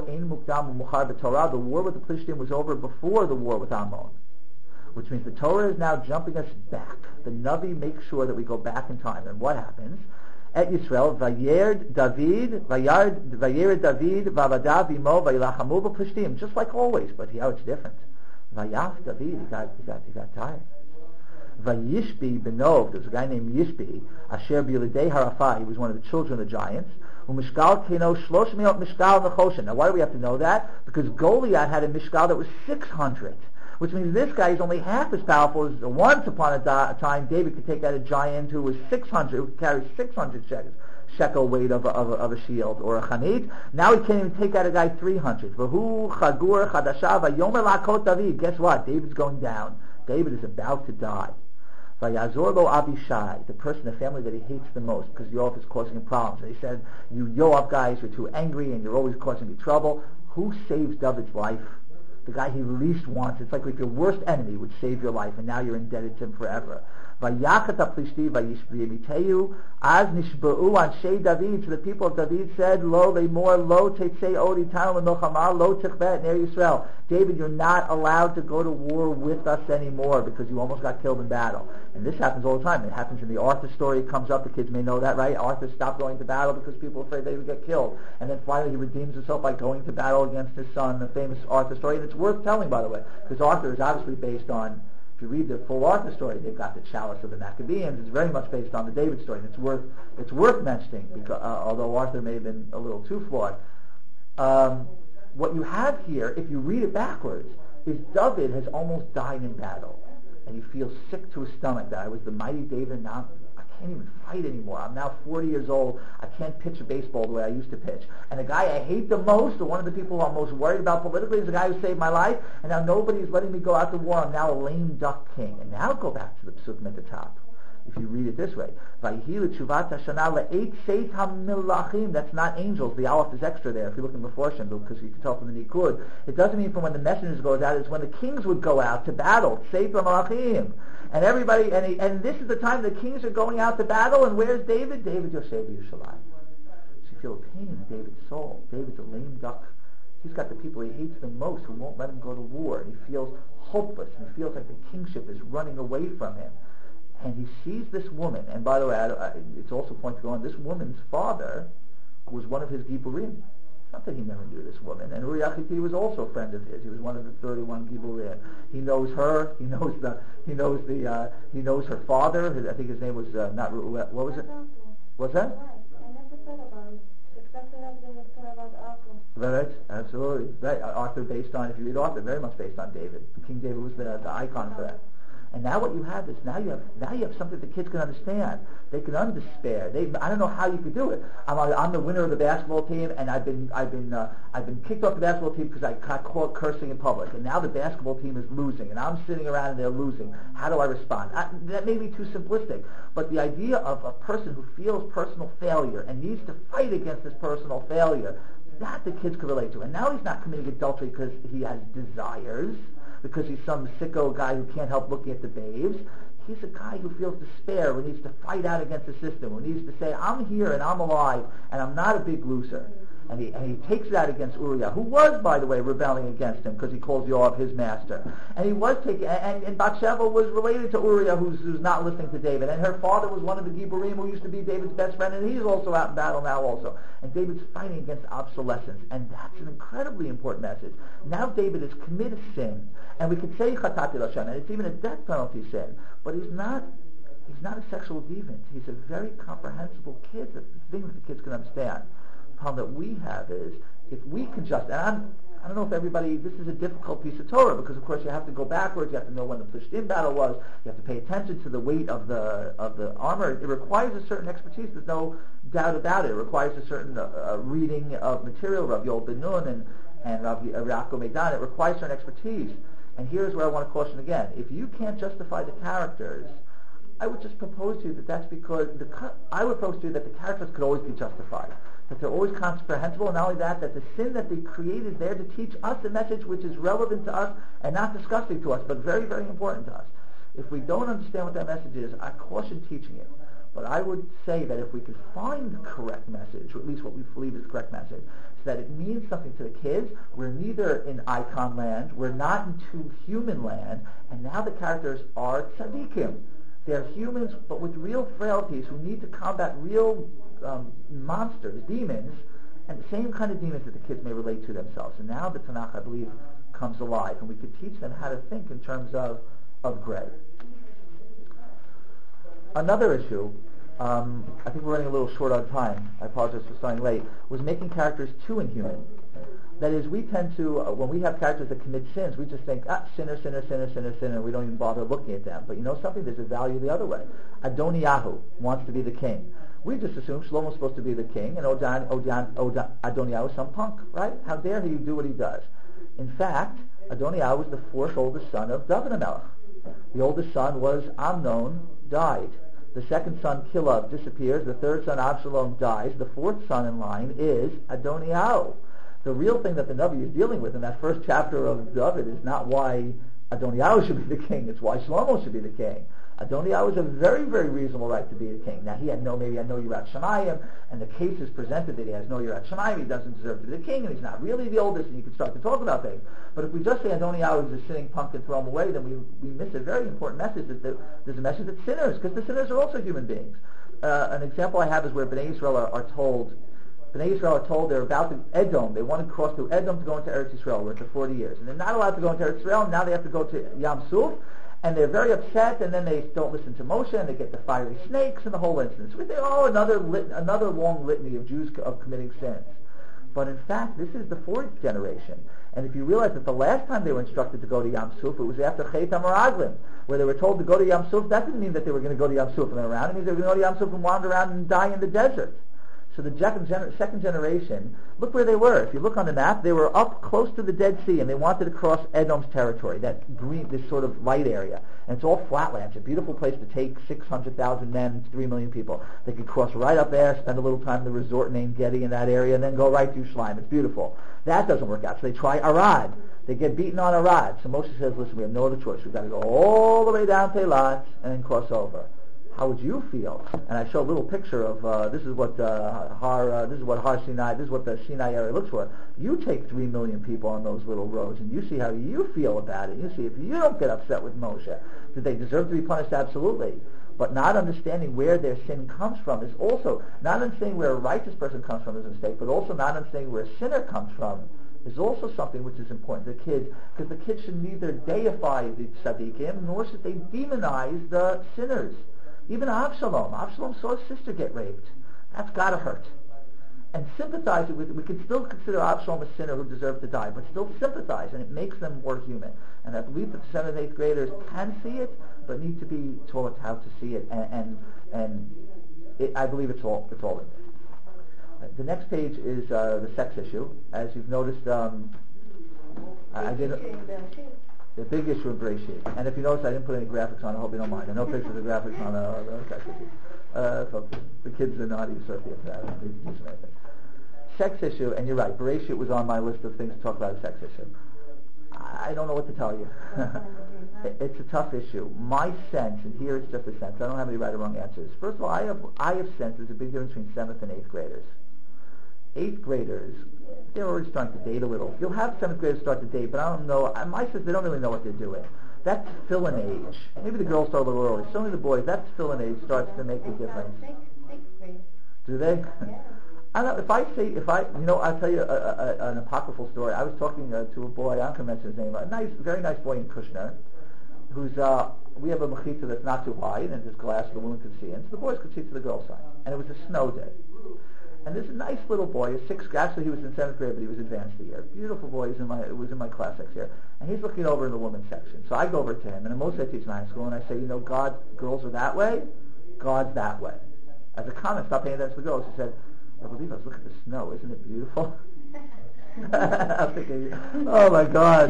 the war with the Plishtim was over before the war with Ammon, which means the Torah is now jumping us back. The Navi makes sure that we go back in time. And what happens? At Yisrael, Vayered David, Vavadav Imo, Vayilachamu b'Plishtim, just like always, but here it's different. Vayaf David, he got tired. Vayishbi Benov, there's a guy named Yishbi, Asher B'Yilidei Harafah, he was one of the children of the giants. Umishkal Keno Shlosh Meot Mishkal Nechoshen. Now why do we have to know that? Because Goliath had a Mishkal that was 600, which means this guy is only half as powerful as once upon a time David could take out a giant who was 600, who could carry 600 shekel weight of a shield or a chanit. Now he can't even take out a guy 300. V'hu Chagur Chadashav Vayomer Lakot David. Guess what? David's going down. David is about to die. Vayazor lo Abishai, the person, the family that he hates the most, because Yoav is causing him problems. And he said, you Yoav guys, you're too angry and you're always causing me trouble. Who saves David's life? The guy he least wants. It's like if your worst enemy would save your life, and now you're indebted to him forever. Vayachat HaPlishti vayishbiyemiteyu az nishba'u anshei David. So the people of David said, Lo le'mor lo tetzei od itanu l'milchama lo tichbet ner Yisrael. David, you're not allowed to go to war with us anymore because you almost got killed in battle. And this happens all the time. It happens in the Arthur story. It comes up. The kids may know that, right? Arthur stopped going to battle because people were afraid they would get killed. And then finally he redeems himself by going to battle against his son, the famous Arthur story. And it's worth telling, by the way, because Arthur is obviously based on, if you read the full Arthur story, they've got the chalice of the Maccabees. It's very much based on the David story. And it's worth mentioning, because, although Arthur may have been a little too flawed. What you have here, if you read it backwards, is David has almost died in battle. And he feels sick to his stomach that I was the mighty David, now I can't even fight anymore. I'm now 40 years old. I can't pitch a baseball the way I used to pitch. And the guy I hate the most, or one of the people I'm most worried about politically, is the guy who saved my life. And now nobody's letting me go out to war. I'm now a lame duck king. And now go back to the psukim at the top. If you read it this way, that's not angels. The aleph is extra there. If you look in the Meforshim, because you can tell from the Nikud, it doesn't mean from when the messengers goes out. It's when the kings would go out to battle. Seit HaMelachim, and everybody, and this is the time the kings are going out to battle. And where's David? David Yosef Yerushalayim. So you feel a pain in David's soul. David's a lame duck. He's got the people he hates the most who won't let him go to war. And he feels hopeless. And he feels like the kingship is running away from him. And he sees this woman, and by the way, it's also pointed on, this woman's father was one of his Giburim. Not that he never knew this woman. And Uri Achiti was also a friend of his. He was one of the 31 Giburim. He knows her. He knows her father. I think his name was not Ru'el. What was it? What's that? I never thought about it. Except that I've never thought about Arthur. Right, absolutely. Right, Arthur based on, if you read Arthur, very much based on David. King David was the icon for that. And now what you have is now you have something the kids can understand. They can undespair. I don't know how you could do it. I'm the winner of the basketball team, and I've been kicked off the basketball team because I got caught cursing in public. And now the basketball team is losing, and I'm sitting around and they're losing. How do I respond? That may be too simplistic, but the idea of a person who feels personal failure and needs to fight against this personal failure, that the kids can relate to. And now he's not committing adultery because he has desires, because he's some sicko guy who can't help looking at the babes. He's a guy who feels despair, who needs to fight out against the system, who needs to say, I'm here and I'm alive and I'm not a big loser. And he takes it out against Uriah, who was, by the way, rebelling against him because he calls Yoav his master. And he was taking, and Bathsheba was related to Uriah, who's not listening to David. And her father was one of the Gibborim who used to be David's best friend, and he's also out in battle now also. And David's fighting against obsolescence, and that's an incredibly important message. Now David has committed sin, and we could say Chatati L'Hashem, and it's even a death penalty sin, but he's not a sexual deviant. He's a very comprehensible kid. That's the thing that the kids can understand. The problem that we have is, if we can just, and I don't know if everybody, this is a difficult piece of Torah, because of course you have to go backwards, you have to know when the Plishtim battle was, you have to pay attention to the weight of the armor. It requires a certain expertise, there's no doubt about it. It requires a certain reading of material, Rav Yoel Ben Nun and Rav Yaakov Meidan. It requires certain expertise. And here's where I want to caution again. If you can't justify the characters, I would just propose to you that that's because I would propose to you that the characters could always be justified, that they're always comprehensible, and not only that the sin that they create is there to teach us a message which is relevant to us and not disgusting to us, but very, very important to us. If we don't understand what that message is, I caution teaching it. But I would say that if we could find the correct message, or at least what we believe is the correct message, so that it means something to the kids, we're neither in icon land, we're not into human land, and now the characters are tzaddikim. They're humans, but with real frailties who need to combat real monsters, demons, and the same kind of demons that the kids may relate to themselves. And now the Tanakh, I believe, comes alive, and we could teach them how to think in terms of gray. Another issue, I think we're running a little short on time, I apologize for starting late, was making characters too inhuman. That is, we tend to, when we have characters that commit sins, we just think, sinner, sinner, sinner, sinner, sinner, and we don't even bother looking at them. But you know something? There's a value the other way. Adoniyahu wants to be the king. We just assume Shlomo's supposed to be the king, and Adoniyahu is some punk, right? How dare he do what he does? In fact, Adoniyahu was the fourth oldest son of David HaMelech. The oldest son was Amnon, died. The second son, Kilav, disappears. The third son, Absalom, dies. The fourth son in line is Adoniyahu. The real thing that the Navi is dealing with in that first chapter of David is not why Adoniyahu should be the king, it's why Shlomo should be the king. Adoniyahu has a very, very reasonable right to be the king. Now, he had no Yirat Shamayim, and the case is presented that he has no Yirat Shamayim, he doesn't deserve to be the king, and he's not really the oldest, and you can start to talk about things. But if we just say Adoniyahu is a sinning punk and throw him away, then we miss a very important message, that there's a message that sinners, because the sinners are also human beings. An example I have is where Bnei Yisrael are told they're about to Edom. They want to cross through Edom to go into Eretz Yisrael. We're at 40 years. And they're not allowed to go into Eretz Yisrael. Now they have to go to Yam Suf. And they're very upset. And then they don't listen to Moshe. And they get the fiery snakes and the whole instance. We think, another long litany of Jews of committing sins. But in fact, this is the fourth generation. And if you realize that the last time they were instructed to go to Yam Suf, it was after Chet HaMeraglim, where they were told to go to Yam Suf. That didn't mean that they were going to go to Yam Suf and then around. It means they were going to go to Yam Suf and wander around and die in the desert. So the second generation, look where they were. If you look on the map, they were up close to the Dead Sea, and they wanted to cross Edom's territory, that green, this sort of light area. And it's all flatland. It's a beautiful place to take 600,000 men, 3 million people. They could cross right up there, spend a little time in the resort named Gedi in that area, and then go right through Shleim. It's beautiful. That doesn't work out. So they try Arad. They get beaten on Arad. So Moshe says, listen, we have no other choice. We've got to go all the way down to Eilat and then cross over. How would you feel? And I show a little picture of this is what Har Sinai, this is what the Sinai area looks for. You take 3 million people on those little roads, and you see how you feel about it. You see if you don't get upset with Moshe, did they deserve to be punished? Absolutely. But not understanding where their sin comes from is also not understanding where a righteous person comes from is a mistake, but also not understanding where a sinner comes from is also something which is important to the kids, because the kids should neither deify the tzaddikim nor should they demonize the sinners. Even Absalom saw his sister get raped. That's got to hurt. And sympathize with it. We can still consider Absalom a sinner who deserved to die, but still sympathize, and it makes them more human. And I believe that the 7th and 8th graders can see it, but need to be taught how to see it. I believe it's all in there. The next page is the sex issue. As you've noticed, I did. The big issue of Bereshit. And if you notice, I didn't put any graphics on. I hope you don't mind. I know pictures of graphics on the sex issue. So the kids are naughty, associated with that. I don't need to do anything. Sex issue, and you're right, Bereshit was on my list of things to talk about a sex issue. I don't know what to tell you. It's a tough issue. My sense, and here it's just a sense, I don't have any right or wrong answers. First of all, I have sense there's a big difference between 7th and 8th graders. 8th graders, they're already starting to date a little. You'll have 7th graders start to date, but I don't know. My sense, they don't really know what they're doing. That's fill-in age. Maybe the girls start a little early. Certainly the boys, that's fill-in age starts to make a difference. Sixth grade. Do they? Yeah. I don't know, I'll tell you an apocryphal story. I was talking to a boy, I'm not going to mention his name, very nice boy in Kushner, who's, we have a mechitza that's not too wide, and there's glass the women could see in, so the boys could see to the girls' side. And it was a snow day. And this nice little boy, actually he was in 7th grade, but he was advanced a year. Beautiful boy, he was in my class next year. And he's looking over in the women's section. So I go over to him, and most I teach in high school, and I say, girls are that way, God's that way. As a comment, stop paying attention to the girls. He said, I believe I was looking at the snow. Isn't it beautiful? I'm thinking, oh my God.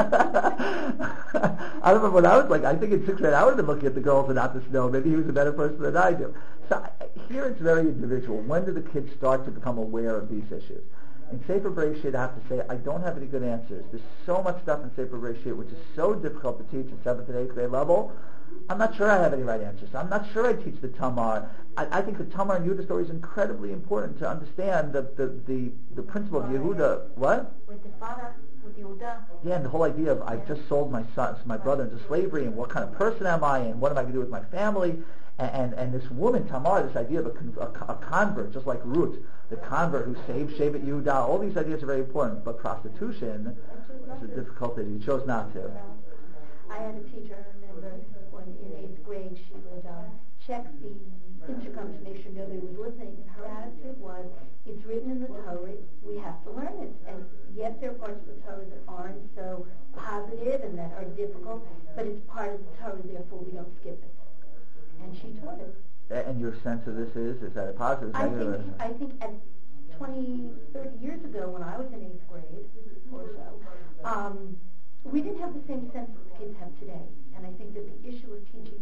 I don't remember what I was like. I think in 6th grade I would have been looking at the girls and not the snow. Maybe he was a better person than I do. So here it's very individual. When do the kids start to become aware of these issues? In Sefer Bereshit, I have to say, I don't have any good answers. There's so much stuff in Sefer Bereshit which is so difficult to teach at 7th and 8th grade level. I'm not sure I have any right answers. I'm not sure I teach the Tamar. I think the Tamar and Yehuda story is incredibly important to understand the principle of Yehuda. What? With the father, with Yehuda. Yeah, and the whole idea of I've just sold my brother into slavery, and what kind of person am I, and what am I going to do with my family? And this woman, Tamar, this idea of a convert, just like Ruth, the convert who saved Shevet Yehuda, all these ideas are very important, but prostitution is a difficult thing. You chose not to. I had a teacher, I remember, when in 8th grade, she would check the intercom to make sure nobody was listening, and her attitude was, it's written in the Torah, we have to learn it. And yes, there are parts of the Torah that aren't so positive and that are difficult, but it's part of the Torah, therefore we don't skip it. And she taught it. And your sense of this is that a positive, negative? I think at 20, 30 years ago, when I was in 8th grade or so, we didn't have the same sense that the kids have today. And I think that the issue of teaching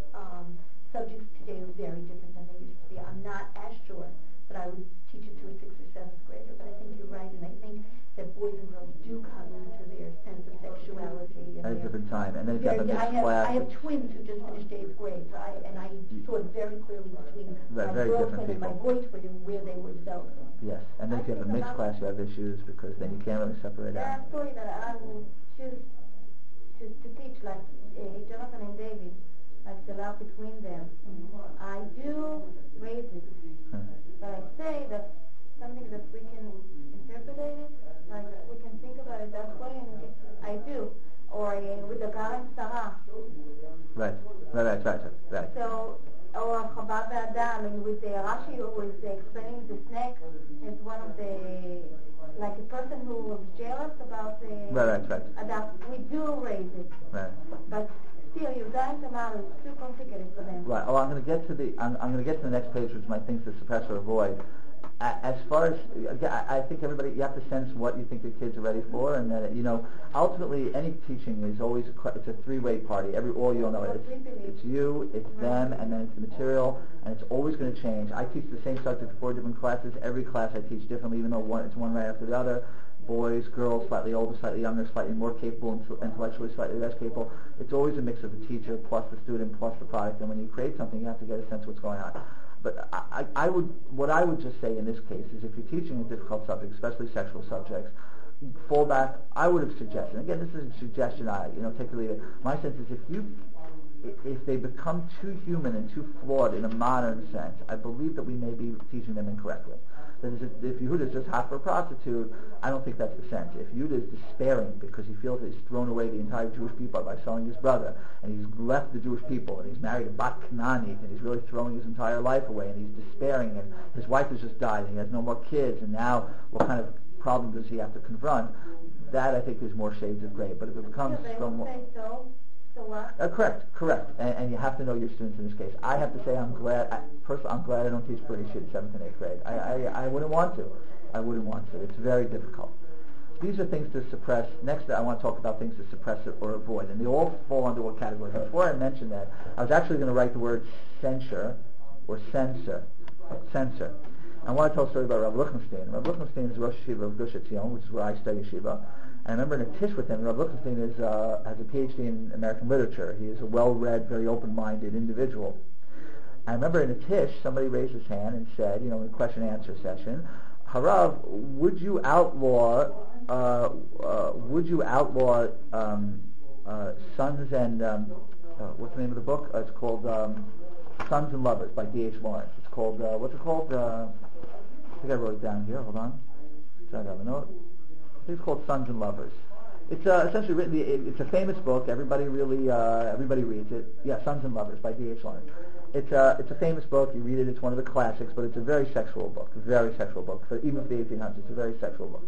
subjects today are very different than they used to be. I'm not as sure that I would teach it to a 6th or 7th grader, but I think you're right, and I think that boys and girls do come into their sense of sexuality. At a different time, and then if you have a mixed class. I have twins who just finished 8th grade, so I saw it very clearly between my girlfriend and my boy twin and where they were developing. Yes, and then if you have a mixed class, you have issues because then you can't really separate out. There are stories that I will choose to teach, like Jonathan and David, like the love between them. I do raise it, but I say that something that we can interpret it, like we can think about it that way, and I do. Or with the Garan Sarah. Right. So, or Chabad Adam, and with the Rashi who was explaining the snake, is one of the, like a person who was jealous about the Adam. We do raise it. Right. But still, you've gotten them out. It's too complicated for them. Right. Oh, I'm going to get to the next page, which is my things to suppress or avoid. As far as, I think everybody, you have to sense what you think the kids are ready for, and then, ultimately any teaching is always, it's a three-way party. All you'll know it's you, it's them, and then it's the material, and it's always going to change. I teach the same subject for 4 different classes. Every class I teach differently, even though it's one right after the other. Boys, girls, slightly older, slightly younger, slightly more capable, intellectually slightly less capable. It's always a mix of the teacher plus the student plus the product, and when you create something, you have to get a sense of what's going on. But what I would just say in this case is if you're teaching a difficult subject, especially sexual subjects, fall back. I would have suggested, again, this is a suggestion, take or leave it. My sense is if they become too human and too flawed in a modern sense, I believe that we may be teaching them incorrectly. That is, if Yehuda is just half for a prostitute, I don't think that's the sense. If Yehuda is despairing because he feels that he's thrown away the entire Jewish people by selling his brother, and he's left the Jewish people, and he's married a Bat Kananit, and he's really throwing his entire life away, and he's despairing, and his wife has just died, and he has no more kids, and now what kind of problem does he have to confront? That, I think, is more shades of gray. But if it becomes so what? Correct. And you have to know your students in this case. I have to say I'm glad I don't teach Bereshit in 7th and 8th grade. I wouldn't want to. It's very difficult. These are things to suppress. Next, I want to talk about things to suppress it or avoid. And they all fall under what category? Before I mention that, I was actually going to write the word censure or censor. I want to tell a story about Rav Lichtenstein. Rav Lichtenstein is Rosh Yeshiva of Gush Etzion, which is where I study yeshiva. And I remember in a tish with him, Rav Lichtenstein has a PhD in American literature. He is a well-read, very open-minded individual. I remember in a tish, somebody raised his hand and said, in a question-and-answer session, Harav, would you outlaw Sons and what's the name of the book? It's called Sons and Lovers by D.H. Lawrence. It's called what's it called? I think I wrote it down here. Hold on. I have a note. I think it's called Sons and Lovers. It's essentially written. It's a famous book. Everybody reads it. Yeah, Sons and Lovers by D.H. Lawrence. It's a famous book. You read it. It's one of the classics, but it's a very sexual book. Very sexual book. Even for the 1800s, it's a very sexual book.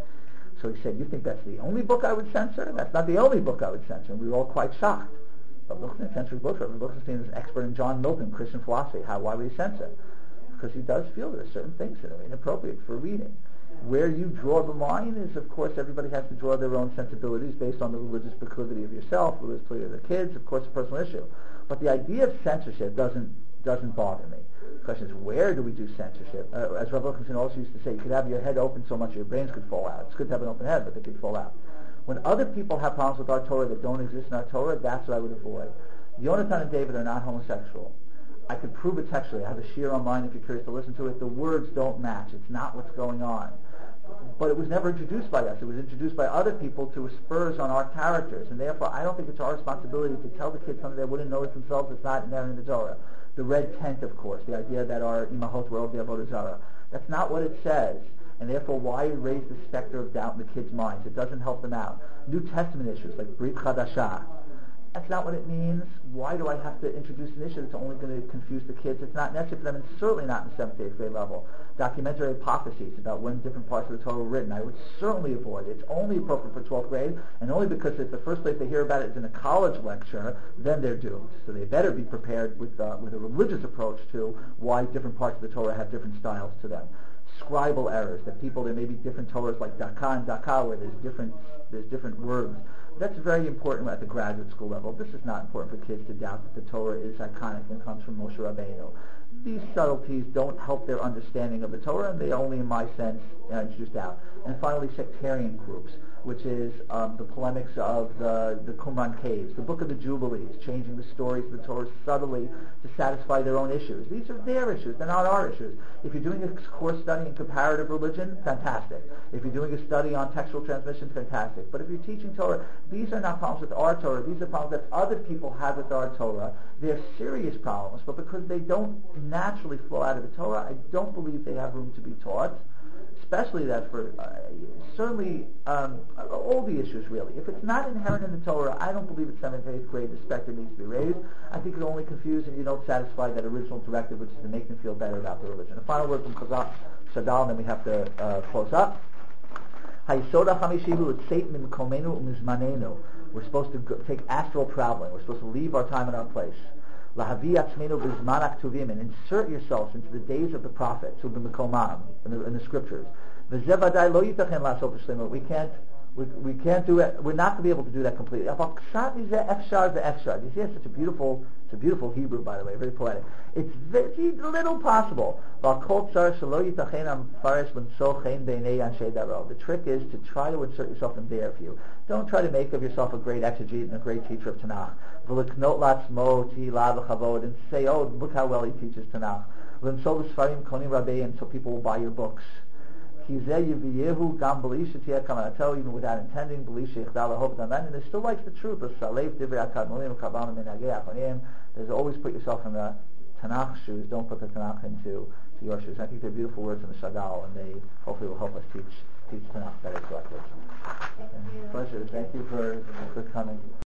So he said, "You think that's the only book I would censor? That's not the only book I would censor." And we were all quite shocked. But Wilkinson censored books. Wilkinson is an expert in John Milton, Christian philosophy. Why would he censor? Because he does feel there are certain things that are inappropriate for reading. Where you draw the line is, of course, everybody has to draw their own sensibilities based on the religious proclivity of yourself, religious proclivity of the kids, of course, a personal issue. But the idea of censorship doesn't bother me. The question is, where do we do censorship? As Rav Wilkinson also used to say, you could have your head open so much your brains could fall out. It's good to have an open head, but they could fall out. When other people have problems with our Torah that don't exist in our Torah, that's what I would avoid. Yonatan and David are not homosexual. I could prove it textually. I have a shiur online if you're curious to listen to it. The words don't match. It's not what's going on. But it was never introduced by us. It was introduced by other people to spurs on our characters. And therefore, I don't think it's our responsibility to tell the kids something they wouldn't notice themselves that's not inherent in the Torah. The red tent, of course, the idea that our imahot were the avodah zarah. That's not what it says. And therefore, why raise the specter of doubt in the kids' minds? It doesn't help them out. New Testament issues like Brit Chadashah. That's not what it means. Why do I have to introduce an issue that's only going to confuse the kids? It's not necessary for them, and certainly not in the 7th, 8th grade level. Documentary hypotheses about when different parts of the Torah were written, I would certainly avoid it. It's only appropriate for 12th grade, and only because if the first place they hear about it is in a college lecture, then they're doomed. So they better be prepared with a religious approach to why different parts of the Torah have different styles to them. Scribal errors, that there may be different Torahs like Daka and Daka where there's different words. That's very important at the graduate school level. This is not important for kids to doubt that the Torah is iconic and comes from Moshe Rabbeinu. These subtleties don't help their understanding of the Torah, and they only, in my sense, introduce doubt. And finally, sectarian groups, which is the polemics of the Qumran caves, the Book of the Jubilees, changing the stories of the Torah subtly to satisfy their own issues. These are their issues. They're not our issues. If you're doing a course study in comparative religion, fantastic. If you're doing a study on textual transmission, fantastic. But if you're teaching Torah, these are not problems with our Torah. These are problems that other people have with our Torah. They're serious problems, but because they don't naturally flow out of the Torah, I don't believe they have room to be taught. Especially that for certainly all the issues really. If it's not inherent in the Torah, I don't believe at 7th, 8th grade the specter needs to be raised. I think it only confuses and you don't satisfy that original directive, which is to make them feel better about their religion. A final word from Chazal, Shadal, and then we have to close up. We're supposed to take astral traveling. We're supposed to leave our time and our place. And insert yourselves into the days of the prophets in the scriptures. We can't do it. We're not going to be able to do that completely. You see, it's such a beautiful Hebrew, by the way, very poetic. It's very little possible. The trick is to try to insert yourself in their view. Don't try to make of yourself a great exegete and a great teacher of Tanakh. And say, oh, look how well he teaches Tanakh. And so people will buy your books. I tell you, even without intending, and they still like the truth. There's always put yourself in the Tanakh shoes. Don't put the Tanakh into your shoes. I think they're beautiful words in the Shadal, and they hopefully will help us teach Tanakh better correctly. Pleasure. Thank you for coming.